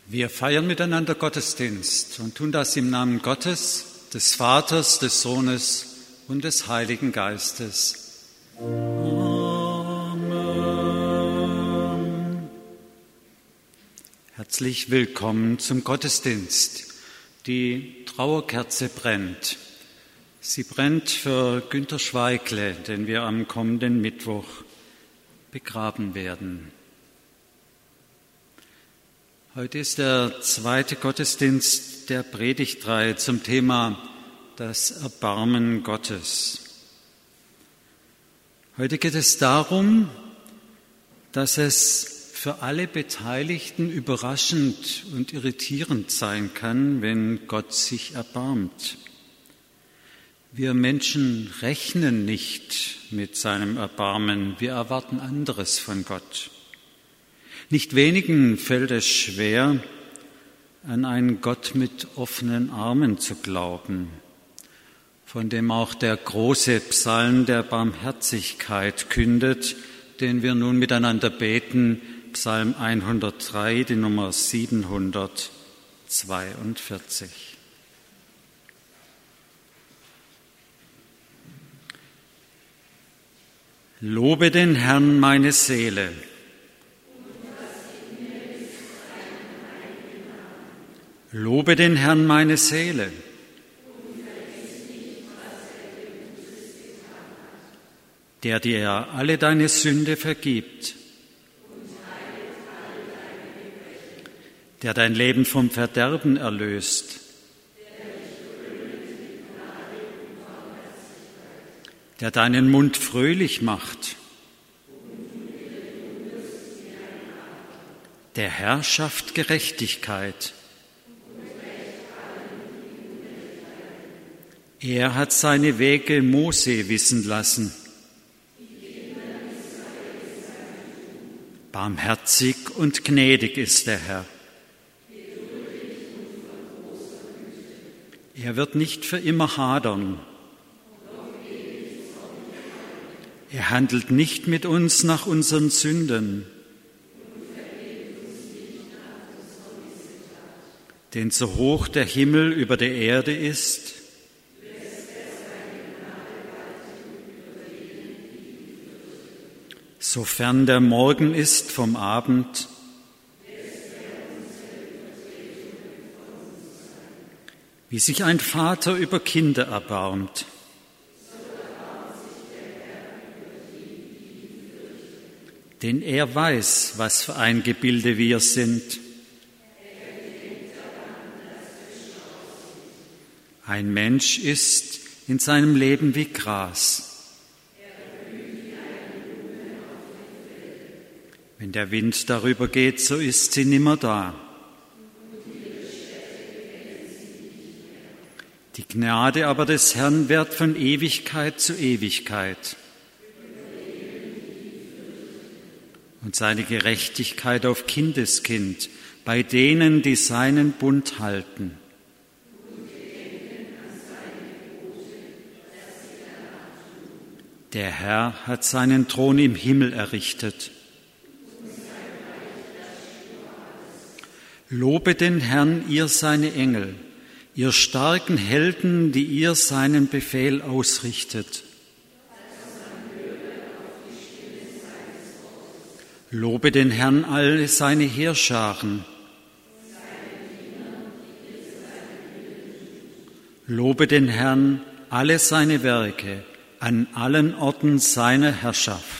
Wir feiern miteinander Gottesdienst und tun das im Namen Gottes, des Vaters, des Sohnes und des Heiligen Geistes. Amen. Herzlich willkommen zum Gottesdienst. Die Trauerkerze brennt. Sie brennt für Günter Schweigle, den wir am kommenden Mittwoch begraben werden. Heute ist der zweite Gottesdienst der Predigtreihe zum Thema das Erbarmen Gottes. Heute geht es darum, dass es für alle Beteiligten überraschend und irritierend sein kann, wenn Gott sich erbarmt. Wir Menschen rechnen nicht mit seinem Erbarmen, wir erwarten anderes von Gott. Nicht wenigen fällt es schwer, an einen Gott mit offenen Armen zu glauben, von dem auch der große Psalm der Barmherzigkeit kündet, den wir nun miteinander beten, Psalm 103, die Nummer 742. Lobe den Herrn, meine Seele. Lobe den Herrn, meine Seele. Der dir alle deine Sünde vergibt, der dein Leben vom Verderben erlöst, der deinen Mund fröhlich macht, der Herr schafft Gerechtigkeit. Er hat seine Wege Mose wissen lassen. Barmherzig und gnädig ist der Herr. Er wird nicht für immer hadern. Er handelt nicht mit uns nach unseren Sünden. Denn so hoch der Himmel über der Erde ist, so fern der Morgen ist vom Abend, wie sich ein Vater über Kinder erbarmt. Denn er weiß, was für ein Gebilde wir sind. Ein Mensch ist in seinem Leben wie Gras. Wenn der Wind darüber geht, so ist sie nimmer da. Die Gnade aber des Herrn währt von Ewigkeit zu Ewigkeit. Und seine Gerechtigkeit auf Kindeskind bei denen, die seinen Bund halten. Der Herr hat seinen Thron im Himmel errichtet. Lobe den Herrn, ihr seine Engel, ihr starken Helden, die ihr seinen Befehl ausrichtet. Lobe den Herrn, alle seine Heerscharen. Lobe den Herrn, alle seine Werke, an allen Orten seiner Herrschaft.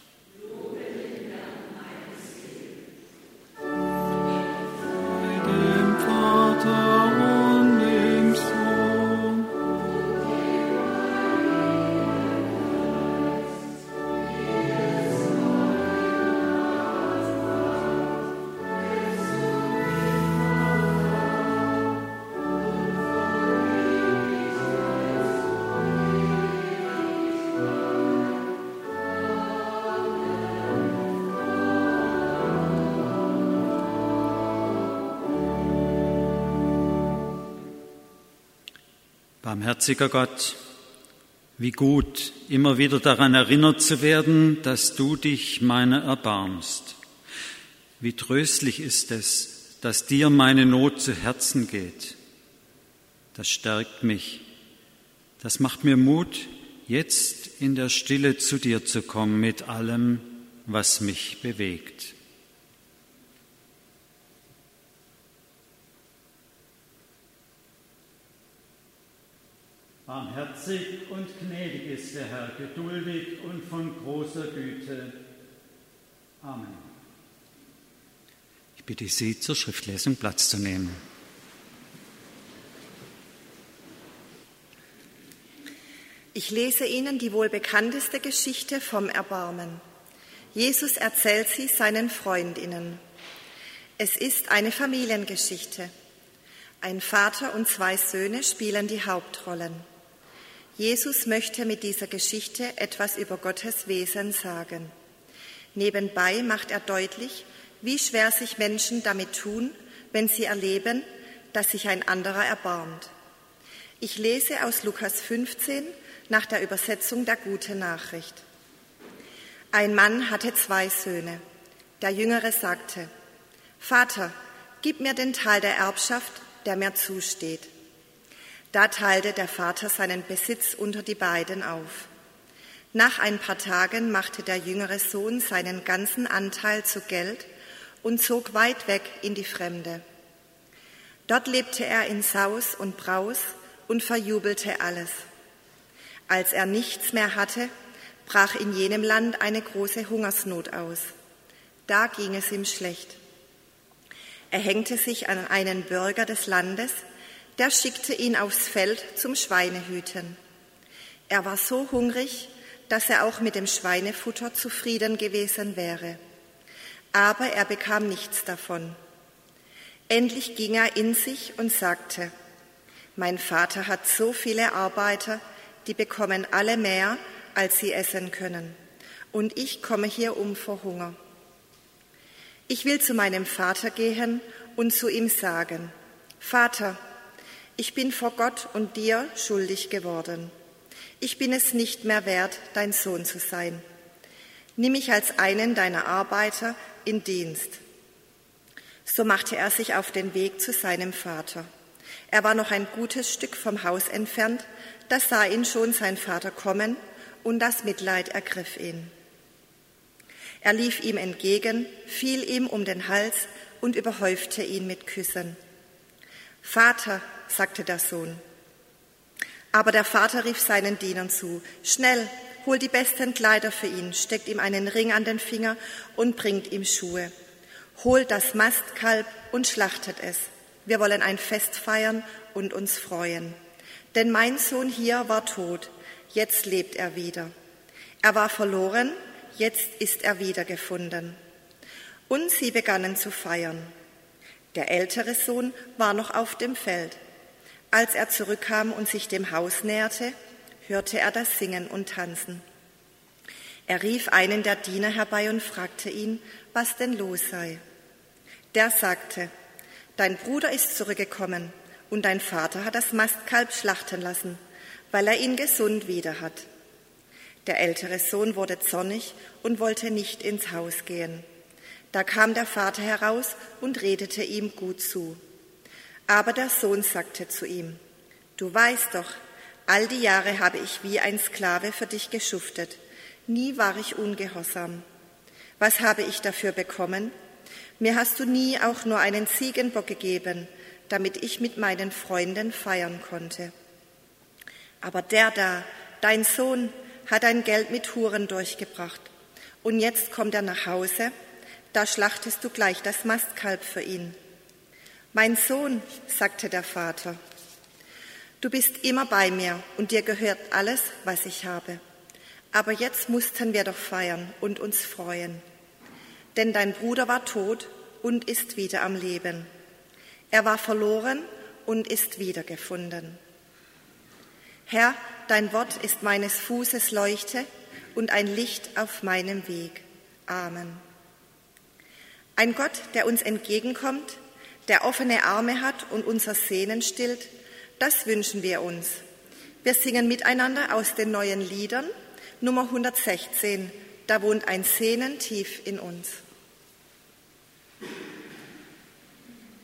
Barmherziger Gott, wie gut, immer wieder daran erinnert zu werden, dass du dich meiner erbarmst. Wie tröstlich ist es, dass dir meine Not zu Herzen geht. Das stärkt mich. Das macht mir Mut, jetzt in der Stille zu dir zu kommen mit allem, was mich bewegt. Barmherzig und gnädig ist der Herr, geduldig und von großer Güte. Amen. Ich bitte Sie, zur Schriftlesung Platz zu nehmen. Ich lese Ihnen die wohl bekannteste Geschichte vom Erbarmen. Jesus erzählt sie seinen Freundinnen. Es ist eine Familiengeschichte. Ein Vater und 2 Söhne spielen die Hauptrollen. Jesus möchte mit dieser Geschichte etwas über Gottes Wesen sagen. Nebenbei macht er deutlich, wie schwer sich Menschen damit tun, wenn sie erleben, dass sich ein anderer erbarmt. Ich lese aus Lukas 15 nach der Übersetzung der Gute Nachricht. Ein Mann hatte 2 Söhne. Der Jüngere sagte: Vater, gib mir den Teil der Erbschaft, der mir zusteht. Da teilte der Vater seinen Besitz unter die beiden auf. Nach ein paar Tagen machte der jüngere Sohn seinen ganzen Anteil zu Geld und zog weit weg in die Fremde. Dort lebte er in Saus und Braus und verjubelte alles. Als er nichts mehr hatte, brach in jenem Land eine große Hungersnot aus. Da ging es ihm schlecht. Er hängte sich an einen Bürger des Landes, der schickte ihn aufs Feld zum Schweinehüten. Er war so hungrig, dass er auch mit dem Schweinefutter zufrieden gewesen wäre. Aber er bekam nichts davon. Endlich ging er in sich und sagte: Mein Vater hat so viele Arbeiter, die bekommen alle mehr, als sie essen können. Und ich komme hier um vor Hunger. Ich will zu meinem Vater gehen und zu ihm sagen: Vater, ich bin vor Gott und dir schuldig geworden. Ich bin es nicht mehr wert, dein Sohn zu sein. Nimm mich als einen deiner Arbeiter in Dienst. So machte er sich auf den Weg zu seinem Vater. Er war noch ein gutes Stück vom Haus entfernt, da sah ihn schon sein Vater kommen, und das Mitleid ergriff ihn. Er lief ihm entgegen, fiel ihm um den Hals und überhäufte ihn mit Küssen. Vater, sagte der Sohn. Aber der Vater rief seinen Dienern zu: Schnell, hol die besten Kleider für ihn, steckt ihm einen Ring an den Finger und bringt ihm Schuhe. Holt das Mastkalb und schlachtet es. Wir wollen ein Fest feiern und uns freuen. Denn mein Sohn hier war tot, jetzt lebt er wieder. Er war verloren, jetzt ist er wiedergefunden. Und sie begannen zu feiern. Der ältere Sohn war noch auf dem Feld. Als er zurückkam und sich dem Haus näherte, hörte er das Singen und Tanzen. Er rief einen der Diener herbei und fragte ihn, was denn los sei. Der sagte: Dein Bruder ist zurückgekommen und dein Vater hat das Mastkalb schlachten lassen, weil er ihn gesund wieder hat. Der ältere Sohn wurde zornig und wollte nicht ins Haus gehen. Da kam der Vater heraus und redete ihm gut zu. Aber der Sohn sagte zu ihm: Du weißt doch, all die Jahre habe ich wie ein Sklave für dich geschuftet. Nie war ich ungehorsam. Was habe ich dafür bekommen? Mir hast du nie auch nur einen Ziegenbock gegeben, damit ich mit meinen Freunden feiern konnte. Aber der da, dein Sohn, hat dein Geld mit Huren durchgebracht. Und jetzt kommt er nach Hause, da schlachtest du gleich das Mastkalb für ihn. Mein Sohn, sagte der Vater, du bist immer bei mir und dir gehört alles, was ich habe. Aber jetzt mussten wir doch feiern und uns freuen. Denn dein Bruder war tot und ist wieder am Leben. Er war verloren und ist wiedergefunden. Herr, dein Wort ist meines Fußes Leuchte und ein Licht auf meinem Weg. Amen. Ein Gott, der uns entgegenkommt, der offene Arme hat und unser Sehnen stillt, das wünschen wir uns. Wir singen miteinander aus den neuen Liedern, Nummer 116, da wohnt ein Sehnen tief in uns.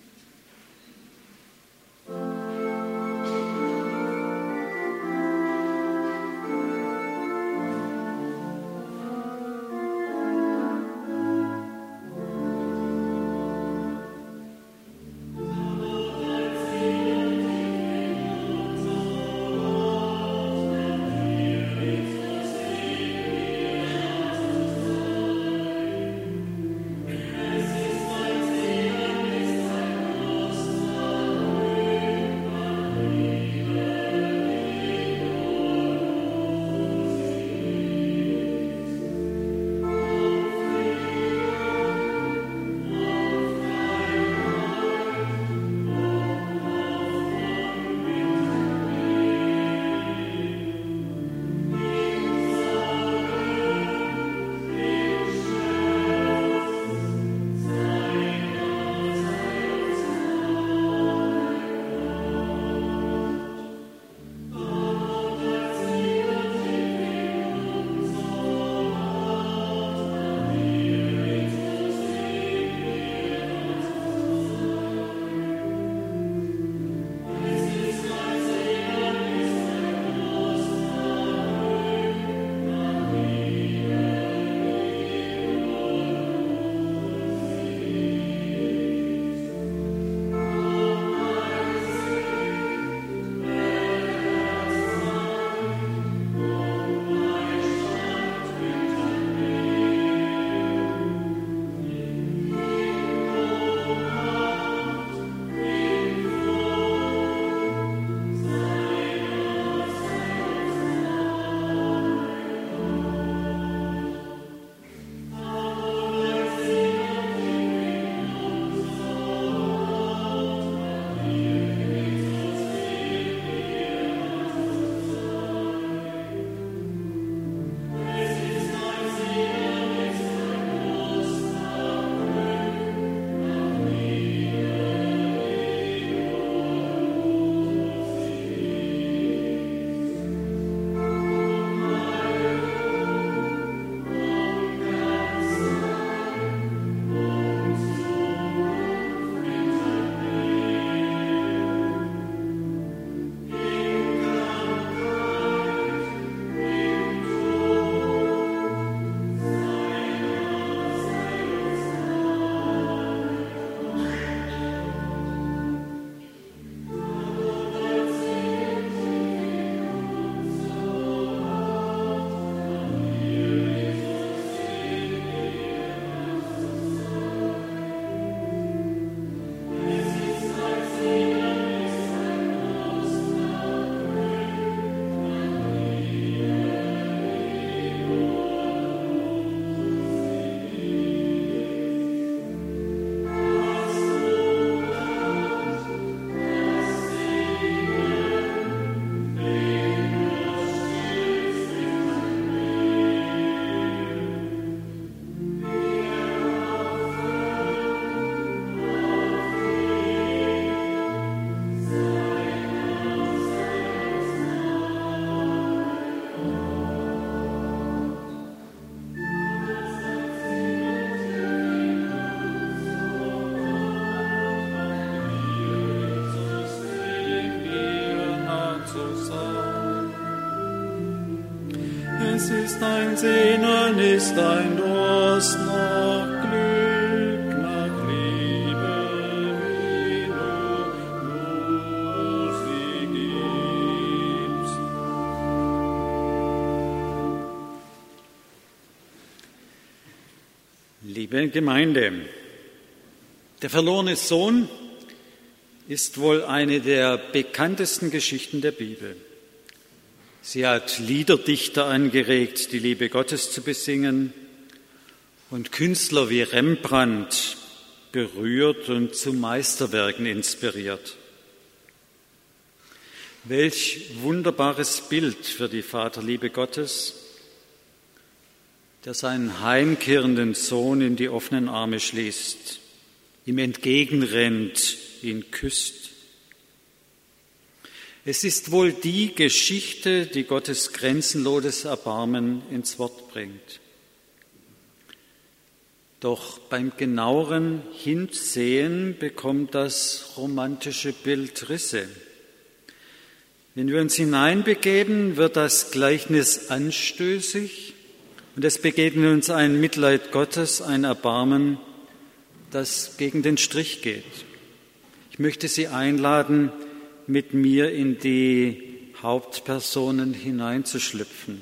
ist ein Sehnen, ist ein Durst nach Glück, nach Liebe, wie du sie gibst. Liebe Gemeinde, der verlorene Sohn ist wohl eine der bekanntesten Geschichten der Bibel. Sie hat Liederdichter angeregt, die Liebe Gottes zu besingen, und Künstler wie Rembrandt berührt und zu Meisterwerken inspiriert. Welch wunderbares Bild für die Vaterliebe Gottes, der seinen heimkehrenden Sohn in die offenen Arme schließt, ihm entgegenrennt, ihn küsst. Es ist wohl die Geschichte, die Gottes grenzenloses Erbarmen ins Wort bringt. Doch beim genaueren Hinsehen bekommt das romantische Bild Risse. Wenn wir uns hineinbegeben, wird das Gleichnis anstößig und es begegnet uns ein Mitleid Gottes, ein Erbarmen, das gegen den Strich geht. Ich möchte Sie einladen, mit mir in die Hauptpersonen hineinzuschlüpfen.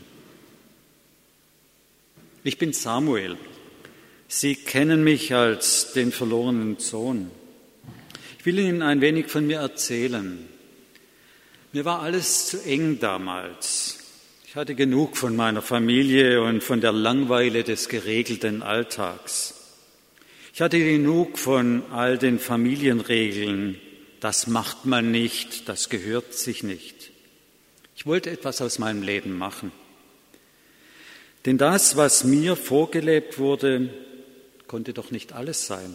Ich bin Samuel. Sie kennen mich als den verlorenen Sohn. Ich will Ihnen ein wenig von mir erzählen. Mir war alles zu eng damals. Ich hatte genug von meiner Familie und von der Langeweile des geregelten Alltags. Ich hatte genug von all den Familienregeln. Das macht man nicht, das gehört sich nicht. Ich wollte etwas aus meinem Leben machen. Denn das, was mir vorgelebt wurde, konnte doch nicht alles sein.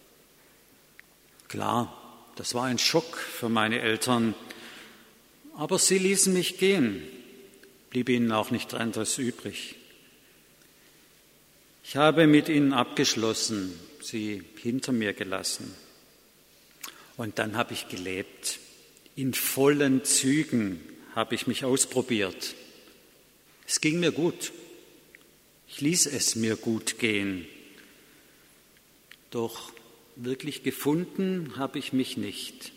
Klar, das war ein Schock für meine Eltern, aber sie ließen mich gehen, blieb ihnen auch nichts anderes übrig. Ich habe mit ihnen abgeschlossen, sie hinter mir gelassen. Und dann habe ich gelebt. In vollen Zügen habe ich mich ausprobiert. Es ging mir gut. Ich ließ es mir gut gehen. Doch wirklich gefunden habe ich mich nicht.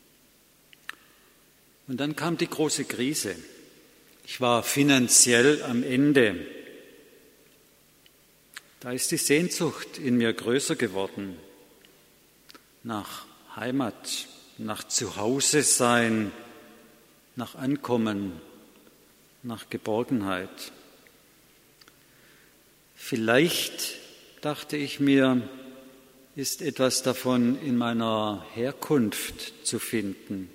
Und dann kam die große Krise. Ich war finanziell am Ende. Da ist die Sehnsucht in mir größer geworden. Nach Heimat, nach Zuhause sein, nach Ankommen, nach Geborgenheit. Vielleicht, dachte ich mir, ist etwas davon in meiner Herkunft zu finden.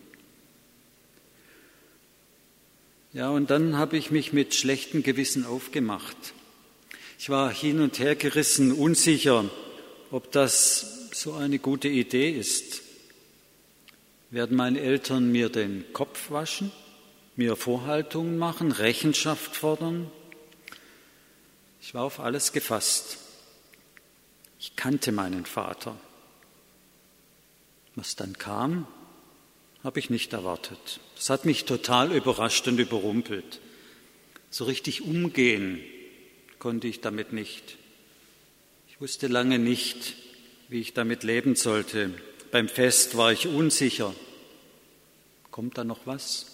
Ja, und dann habe ich mich mit schlechtem Gewissen aufgemacht. Ich war hin und her gerissen, unsicher, ob das so eine gute Idee ist. Werden meine Eltern mir den Kopf waschen, mir Vorhaltungen machen, Rechenschaft fordern? Ich war auf alles gefasst. Ich kannte meinen Vater. Was dann kam, habe ich nicht erwartet. Das hat mich total überrascht und überrumpelt. So richtig umgehen konnte ich damit nicht. Ich wusste lange nicht, wie ich damit leben sollte. Beim Fest war ich unsicher. Kommt da noch was?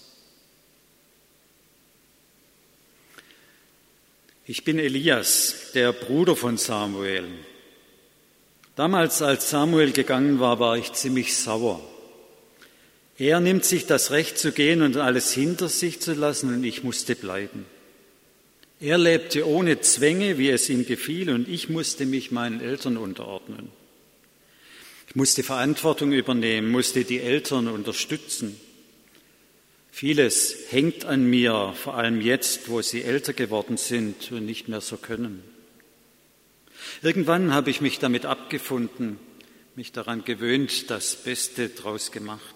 Ich bin Elias, der Bruder von Samuel. Damals, als Samuel gegangen war, war ich ziemlich sauer. Er nimmt sich das Recht zu gehen und alles hinter sich zu lassen, und ich musste bleiben. Er lebte ohne Zwänge, wie es ihm gefiel, und ich musste mich meinen Eltern unterordnen. Ich musste Verantwortung übernehmen, musste die Eltern unterstützen. Vieles hängt an mir, vor allem jetzt, wo sie älter geworden sind und nicht mehr so können. Irgendwann habe ich mich damit abgefunden, mich daran gewöhnt, das Beste draus gemacht.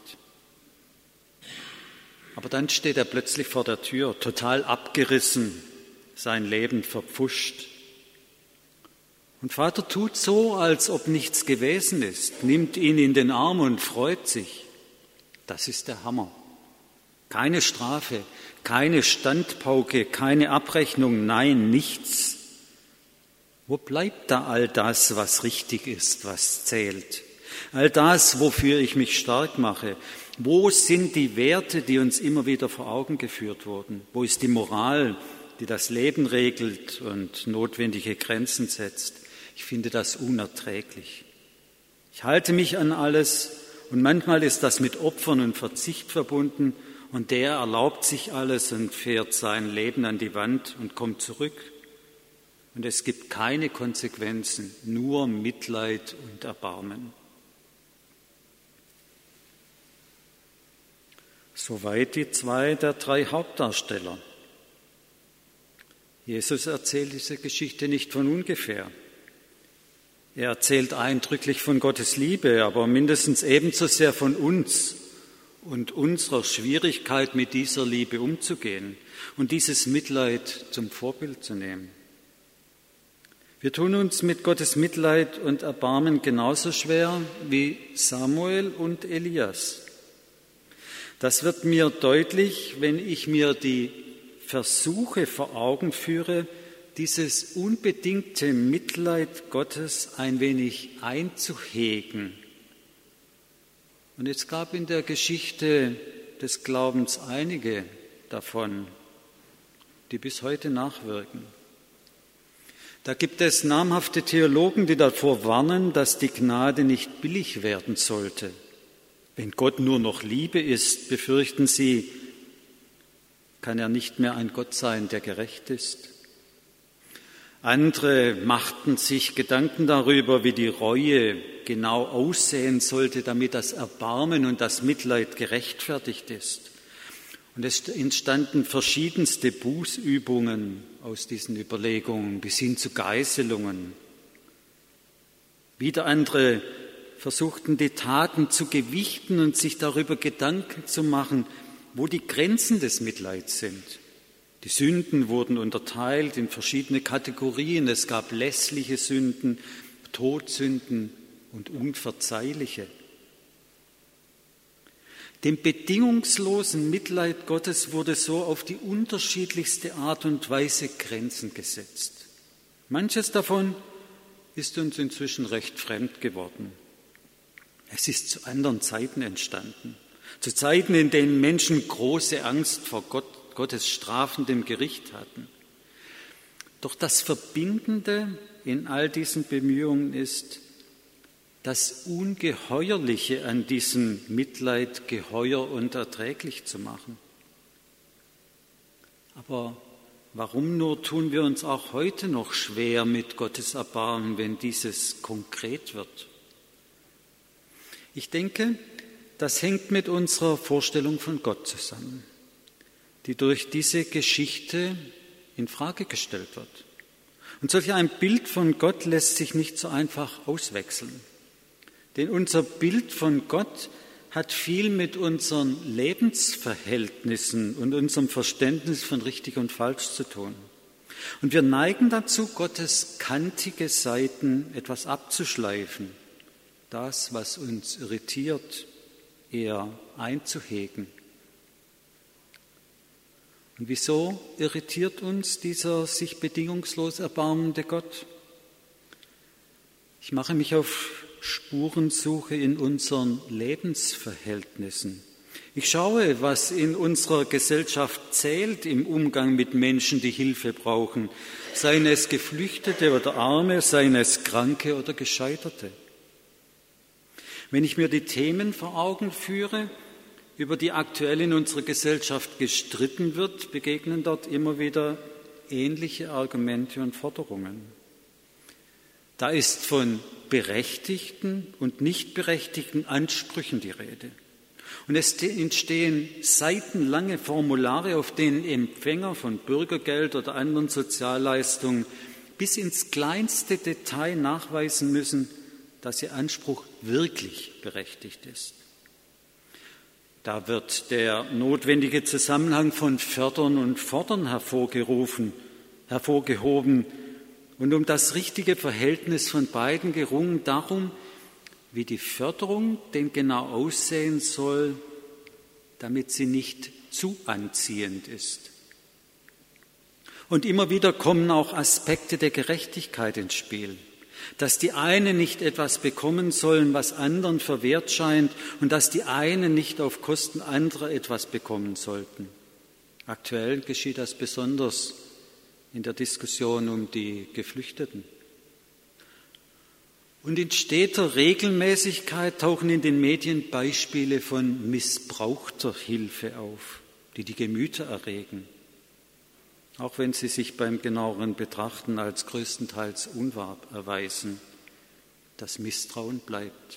Aber dann steht er plötzlich vor der Tür, total abgerissen, sein Leben verpfuscht. Und Vater tut so, als ob nichts gewesen ist, nimmt ihn in den Arm und freut sich. Das ist der Hammer. Keine Strafe, Keine Standpauke, keine Abrechnung, nein, nichts. Wo bleibt da all das, was richtig ist, was zählt? All das, wofür ich mich stark mache? Wo sind die Werte, die uns immer wieder vor Augen geführt wurden? Wo ist die Moral, die das Leben regelt und notwendige Grenzen setzt? Ich finde das unerträglich. Ich halte mich an alles und manchmal ist das mit Opfern und Verzicht verbunden und der erlaubt sich alles und fährt sein Leben an die Wand und kommt zurück. Und es gibt keine Konsequenzen, nur Mitleid und Erbarmen. Soweit die 2 der 3 Hauptdarsteller. Jesus erzählt diese Geschichte nicht von ungefähr. Er erzählt eindrücklich von Gottes Liebe, aber mindestens ebenso sehr von uns und unserer Schwierigkeit, mit dieser Liebe umzugehen und dieses Mitleid zum Vorbild zu nehmen. Wir tun uns mit Gottes Mitleid und Erbarmen genauso schwer wie Samuel und Elias. Das wird mir deutlich, wenn ich mir die Versuche vor Augen führe, dieses unbedingte Mitleid Gottes ein wenig einzuhegen. Und es gab in der Geschichte des Glaubens einige davon, die bis heute nachwirken. Da gibt es namhafte Theologen, die davor warnen, dass die Gnade nicht billig werden sollte. Wenn Gott nur noch Liebe ist, befürchten sie, kann er nicht mehr ein Gott sein, der gerecht ist. Andere machten sich Gedanken darüber, wie die Reue genau aussehen sollte, damit das Erbarmen und das Mitleid gerechtfertigt ist. Und es entstanden verschiedenste Bußübungen aus diesen Überlegungen bis hin zu Geißelungen. Wieder andere versuchten, die Taten zu gewichten und sich darüber Gedanken zu machen, wo die Grenzen des Mitleids sind. Die Sünden wurden unterteilt in verschiedene Kategorien. Es gab lässliche Sünden, Todsünden und unverzeihliche. Dem bedingungslosen Mitleid Gottes wurde so auf die unterschiedlichste Art und Weise Grenzen gesetzt. Manches davon ist uns inzwischen recht fremd geworden. Es ist zu anderen Zeiten entstanden, zu Zeiten, in denen Menschen große Angst vor Gottes strafendem Gericht hatten. Doch das Verbindende in all diesen Bemühungen ist, das Ungeheuerliche an diesem Mitleid geheuer und erträglich zu machen. Aber warum nur tun wir uns auch heute noch schwer mit Gottes Erbarmen, wenn dieses konkret wird? Ich denke, das hängt mit unserer Vorstellung von Gott zusammen, die durch diese Geschichte in Frage gestellt wird. Und solch ein Bild von Gott lässt sich nicht so einfach auswechseln. Denn unser Bild von Gott hat viel mit unseren Lebensverhältnissen und unserem Verständnis von richtig und falsch zu tun. Und wir neigen dazu, Gottes kantige Seiten etwas abzuschleifen, das, was uns irritiert, eher einzuhegen. Und wieso irritiert uns dieser sich bedingungslos erbarmende Gott? Ich mache mich auf Spurensuche in unseren Lebensverhältnissen. Ich schaue, was in unserer Gesellschaft zählt im Umgang mit Menschen, die Hilfe brauchen, seien es Geflüchtete oder Arme, seien es Kranke oder Gescheiterte. Wenn ich mir die Themen vor Augen führe, über die aktuell in unserer Gesellschaft gestritten wird, begegnen dort immer wieder ähnliche Argumente und Forderungen. Da ist von berechtigten und nicht berechtigten Ansprüchen die Rede. Und es entstehen seitenlange Formulare, auf denen Empfänger von Bürgergeld oder anderen Sozialleistungen bis ins kleinste Detail nachweisen müssen, dass ihr Anspruch wirklich berechtigt ist. Da wird der notwendige Zusammenhang von Fördern und Fordern hervorgehoben und um das richtige Verhältnis von beiden gerungen, darum, wie die Förderung denn genau aussehen soll, damit sie nicht zu anziehend ist. Und immer wieder kommen auch Aspekte der Gerechtigkeit ins Spiel, dass die einen nicht etwas bekommen sollen, was anderen verwehrt scheint, und dass die einen nicht auf Kosten anderer etwas bekommen sollten. Aktuell geschieht das besonders in der Diskussion um die Geflüchteten. Und in steter Regelmäßigkeit tauchen in den Medien Beispiele von missbrauchter Hilfe auf, die die Gemüter erregen, auch wenn sie sich beim genaueren Betrachten als größtenteils unwahr erweisen. Das Misstrauen bleibt.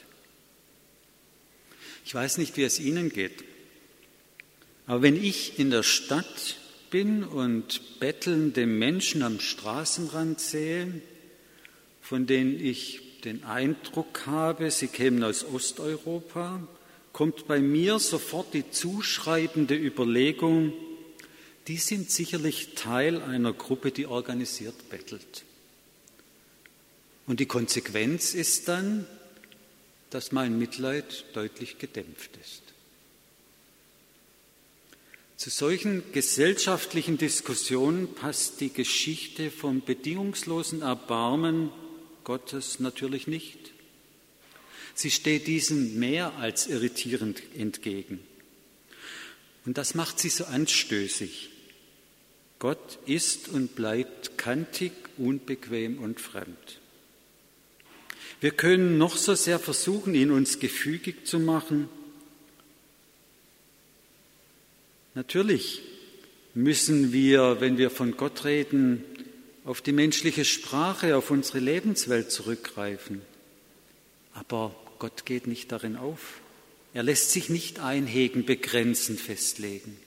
Ich weiß nicht, wie es Ihnen geht, aber wenn ich in der Stadt bin und bettelnde Menschen am Straßenrand sehe, von denen ich den Eindruck habe, sie kämen aus Osteuropa, kommt bei mir sofort die zuschreibende Überlegung, die sind sicherlich Teil einer Gruppe, die organisiert bettelt. Und die Konsequenz ist dann, dass mein Mitleid deutlich gedämpft ist. Zu solchen gesellschaftlichen Diskussionen passt die Geschichte vom bedingungslosen Erbarmen Gottes natürlich nicht. Sie steht diesen mehr als irritierend entgegen. Und das macht sie so anstößig. Gott ist und bleibt kantig, unbequem und fremd. Wir können noch so sehr versuchen, ihn uns gefügig zu machen. Natürlich müssen wir, wenn wir von Gott reden, auf die menschliche Sprache, auf unsere Lebenswelt zurückgreifen. Aber Gott geht nicht darin auf. Er lässt sich nicht einhegen, begrenzen, festlegen.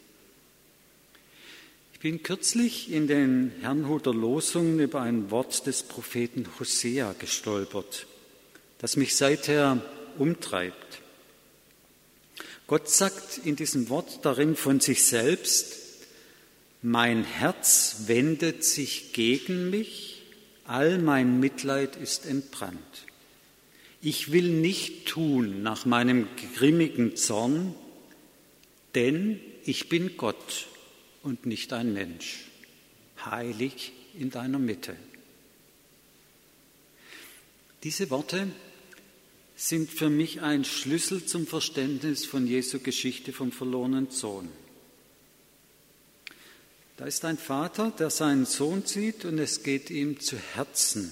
Ich bin kürzlich in den Herrnhuter Losungen über ein Wort des Propheten Hosea gestolpert, das mich seither umtreibt. Gott sagt in diesem Wort darin von sich selbst: Mein Herz wendet sich gegen mich, all mein Mitleid ist entbrannt. Ich will nicht tun nach meinem grimmigen Zorn, denn ich bin Gott und nicht ein Mensch, heilig in deiner Mitte. Diese Worte sind für mich ein Schlüssel zum Verständnis von Jesu Geschichte vom verlorenen Sohn. Da ist ein Vater, der seinen Sohn sieht und es geht ihm zu Herzen.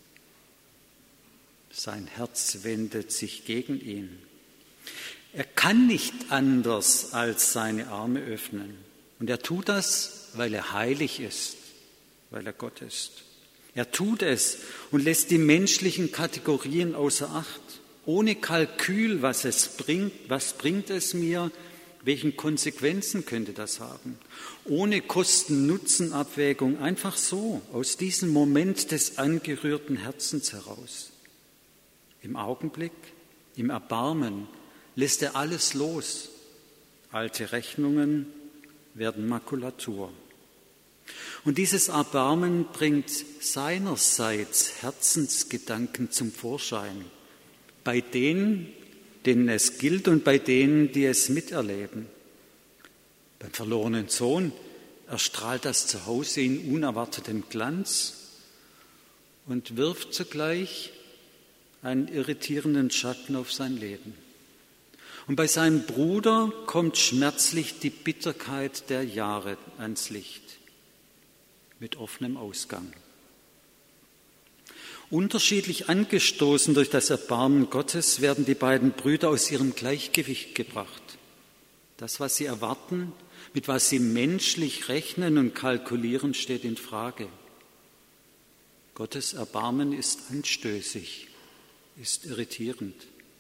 Sein Herz wendet sich gegen ihn. Er kann nicht anders als seine Arme öffnen. Und er tut das, weil er heilig ist, weil er Gott ist. Er tut es und lässt die menschlichen Kategorien außer Acht. Ohne Kalkül, was bringt es mir, welchen Konsequenzen könnte das haben? Ohne Kosten-Nutzen-Abwägung, einfach so, aus diesem Moment des angerührten Herzens heraus. Im Augenblick, im Erbarmen lässt er alles los. Alte Rechnungen werden Makulatur. Und dieses Erbarmen bringt seinerseits Herzensgedanken zum Vorschein. Bei denen es gilt und bei denen, die es miterleben. Beim verlorenen Sohn erstrahlt das Zuhause in unerwartetem Glanz und wirft zugleich einen irritierenden Schatten auf sein Leben. Und bei seinem Bruder kommt schmerzlich die Bitterkeit der Jahre ans Licht, mit offenem Ausgang. Unterschiedlich angestoßen durch das Erbarmen Gottes werden die beiden Brüder aus ihrem Gleichgewicht gebracht. Das, was sie erwarten, mit was sie menschlich rechnen und kalkulieren, steht in Frage. Gottes Erbarmen ist anstößig, ist irritierend.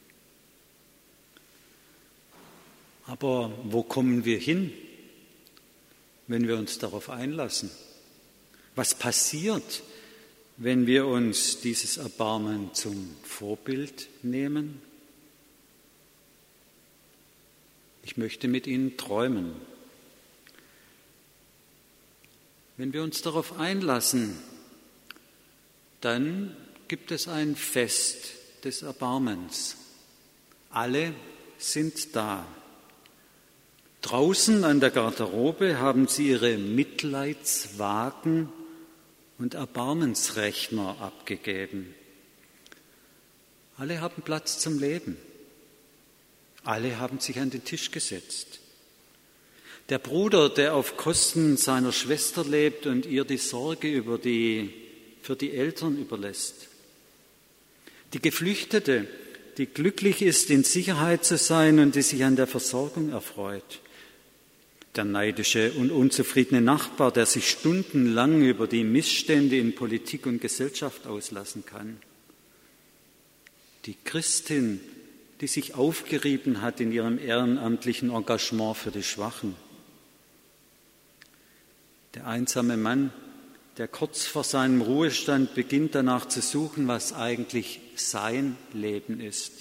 Aber wo kommen wir hin, wenn wir uns darauf einlassen? Was passiert, wenn wir uns dieses Erbarmen zum Vorbild nehmen? Ich möchte mit Ihnen träumen. Wenn wir uns darauf einlassen, dann gibt es ein Fest des Erbarmens. Alle sind da. Draußen an der Garderobe haben sie ihre Mitleidswagen und Erbarmensrechner abgegeben. Alle haben Platz zum Leben. Alle haben sich an den Tisch gesetzt. Der Bruder, der auf Kosten seiner Schwester lebt und ihr die Sorge für die Eltern überlässt. Die Geflüchtete, die glücklich ist, in Sicherheit zu sein und die sich an der Versorgung erfreut. Der neidische und unzufriedene Nachbar, der sich stundenlang über die Missstände in Politik und Gesellschaft auslassen kann. Die Christin, die sich aufgerieben hat in ihrem ehrenamtlichen Engagement für die Schwachen. Der einsame Mann, der kurz vor seinem Ruhestand beginnt, danach zu suchen, was eigentlich sein Leben ist.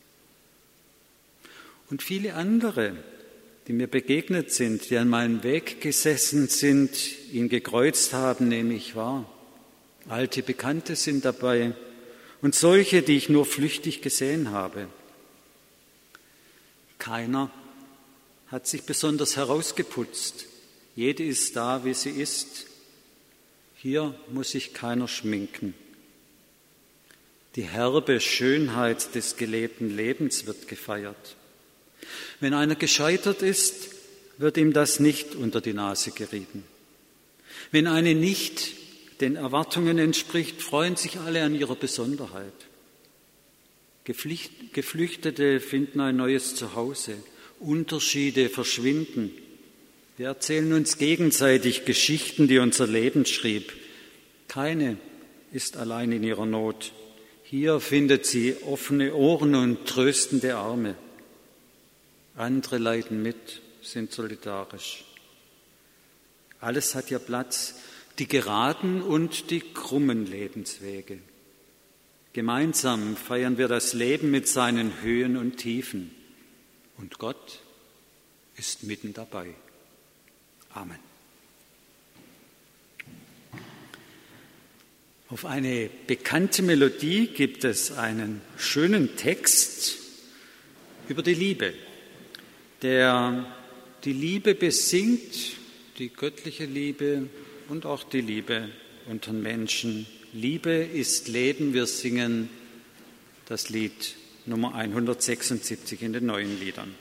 Und viele andere, die mir begegnet sind, die an meinem Weg gesessen sind, ihn gekreuzt haben, nehme ich wahr. Alte Bekannte sind dabei und solche, die ich nur flüchtig gesehen habe. Keiner hat sich besonders herausgeputzt. Jede ist da, wie sie ist. Hier muss sich keiner schminken. Die herbe Schönheit des gelebten Lebens wird gefeiert. Wenn einer gescheitert ist, wird ihm das nicht unter die Nase gerieben. Wenn eine nicht den Erwartungen entspricht, freuen sich alle an ihrer Besonderheit. Geflüchtete finden ein neues Zuhause. Unterschiede verschwinden. Wir erzählen uns gegenseitig Geschichten, die unser Leben schrieb. Keine ist allein in ihrer Not. Hier findet sie offene Ohren und tröstende Arme. Andere leiden mit, sind solidarisch. Alles hat hier Platz, die geraden und die krummen Lebenswege. Gemeinsam feiern wir das Leben mit seinen Höhen und Tiefen. Und Gott ist mitten dabei. Amen. Auf eine bekannte Melodie gibt es einen schönen Text über die Liebe, der die Liebe besingt, die göttliche Liebe und auch die Liebe unter Menschen. Liebe ist Leben. Wir singen das Lied Nummer 176 in den neuen Liedern.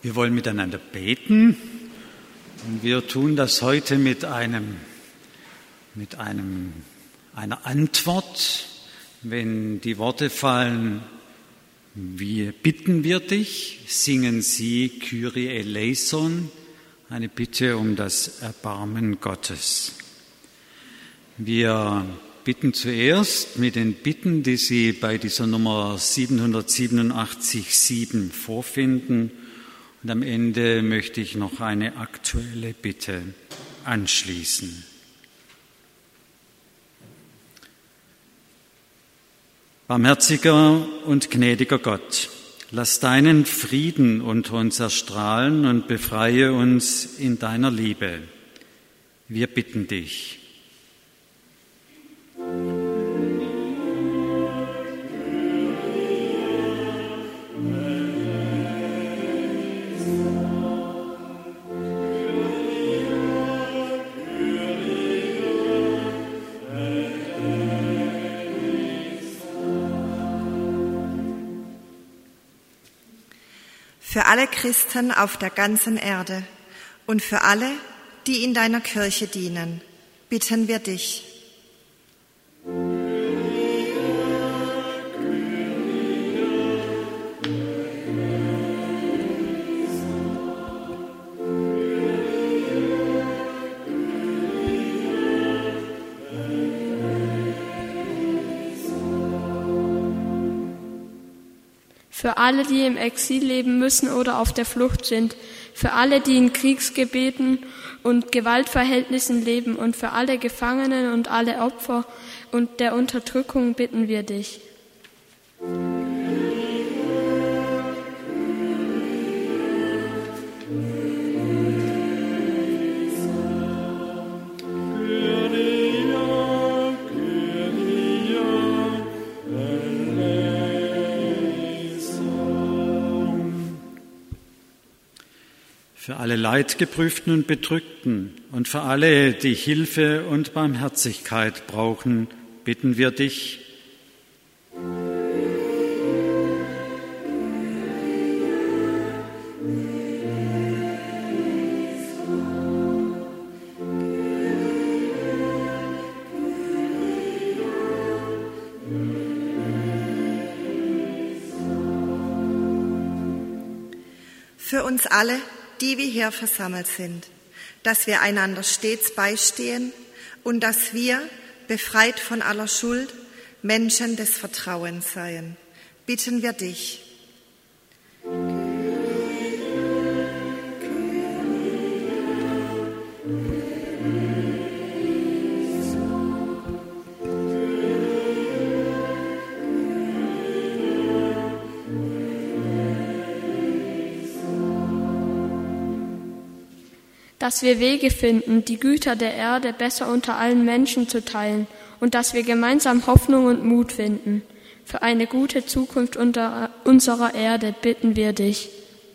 Wir wollen miteinander beten und wir tun das heute mit einer Antwort. Wenn die Worte fallen, wir bitten wir dich, singen Sie Kyrie eleison, eine Bitte um das Erbarmen Gottes. Wir bitten zuerst mit den Bitten, die Sie bei dieser Nummer 787,7 vorfinden. Und am Ende möchte ich noch eine aktuelle Bitte anschließen. Barmherziger und gnädiger Gott, lass deinen Frieden unter uns erstrahlen und befreie uns in deiner Liebe. Wir bitten dich. Für alle Christen auf der ganzen Erde und für alle, die in deiner Kirche dienen, bitten wir dich. Für alle, die im Exil leben müssen oder auf der Flucht sind, für alle, die in Kriegsgebieten und Gewaltverhältnissen leben und für alle Gefangenen und alle Opfer und der Unterdrückung bitten wir dich. Für alle Leidgeprüften und Bedrückten und für alle, die Hilfe und Barmherzigkeit brauchen, bitten wir dich. Für uns alle, die wir hier versammelt sind, dass wir einander stets beistehen und dass wir, befreit von aller Schuld, Menschen des Vertrauens seien. Bitten wir dich. Dass wir Wege finden, die Güter der Erde besser unter allen Menschen zu teilen und dass wir gemeinsam Hoffnung und Mut finden. Für eine gute Zukunft unserer Erde bitten wir dich.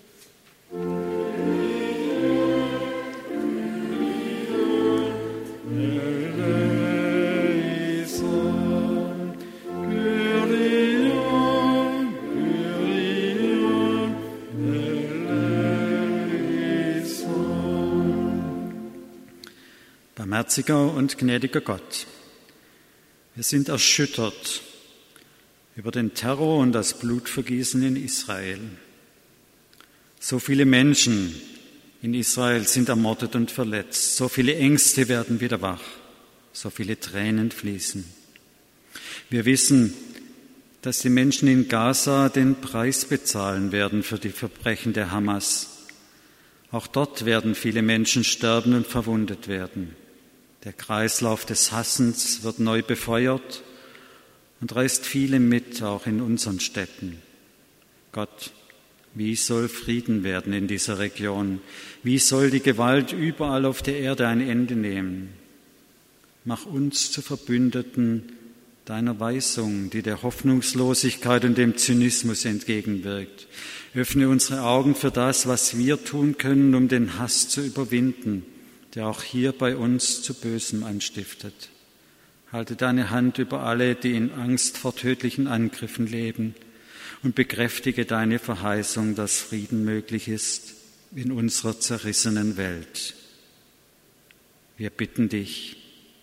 Barmherziger und gnädiger Gott, wir sind erschüttert über den Terror und das Blutvergießen in Israel. So viele Menschen in Israel sind ermordet und verletzt. So viele Ängste werden wieder wach. So viele Tränen fließen. Wir wissen, dass die Menschen in Gaza den Preis bezahlen werden für die Verbrechen der Hamas. Auch dort werden viele Menschen sterben und verwundet werden. Der Kreislauf des Hassens wird neu befeuert und reißt viele mit, auch in unseren Städten. Gott, wie soll Frieden werden in dieser Region? Wie soll die Gewalt überall auf der Erde ein Ende nehmen? Mach uns zu Verbündeten deiner Weisung, die der Hoffnungslosigkeit und dem Zynismus entgegenwirkt. Öffne unsere Augen für das, was wir tun können, um den Hass zu überwinden, der auch hier bei uns zu Bösem anstiftet. Halte deine Hand über alle, die in Angst vor tödlichen Angriffen leben, und bekräftige deine Verheißung, dass Frieden möglich ist in unserer zerrissenen Welt. Wir bitten dich.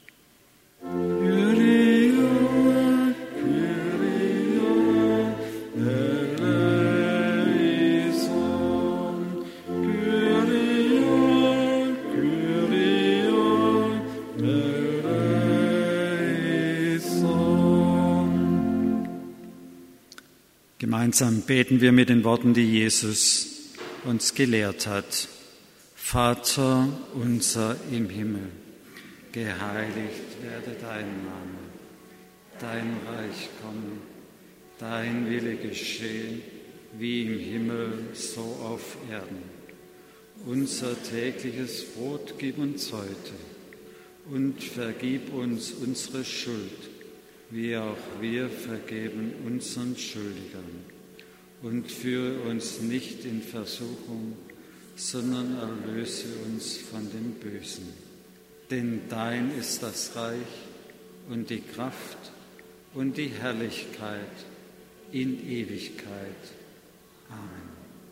Gemeinsam beten wir mit den Worten, die Jesus uns gelehrt hat. Vater unser im Himmel, geheiligt werde dein Name, dein Reich komme, dein Wille geschehe, wie im Himmel, so auf Erden. Unser tägliches Brot gib uns heute und vergib uns unsere Schuld, wie auch wir vergeben unseren Schuldigern. Und führe uns nicht in Versuchung, sondern erlöse uns von dem Bösen. Denn dein ist das Reich und die Kraft und die Herrlichkeit in Ewigkeit. Amen.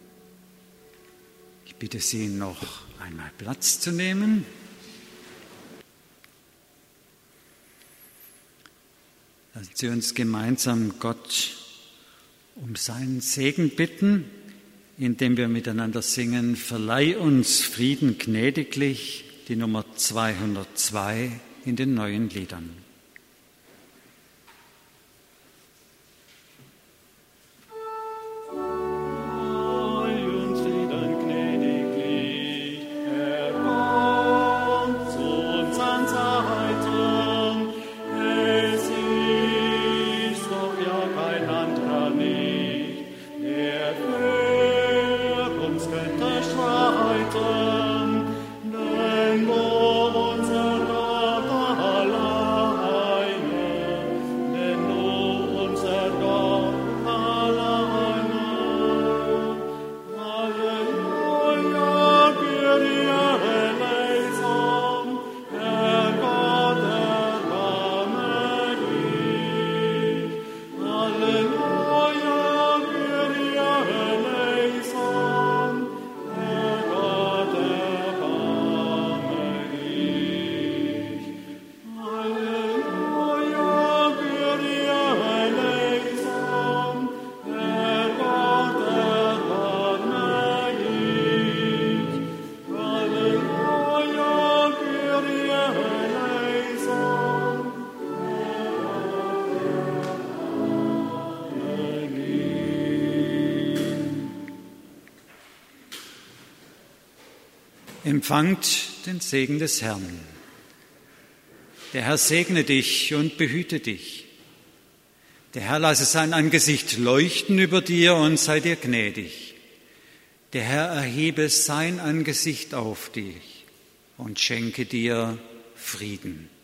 Ich bitte Sie, noch einmal Platz zu nehmen. Lassen Sie uns gemeinsam Gott um seinen Segen bitten, indem wir miteinander singen, verleih uns Frieden gnädiglich, die Nummer 202 in den neuen Liedern. Empfangt den Segen des Herrn. Der Herr segne dich und behüte dich. Der Herr lasse sein Angesicht leuchten über dir und sei dir gnädig. Der Herr erhebe sein Angesicht auf dich und schenke dir Frieden.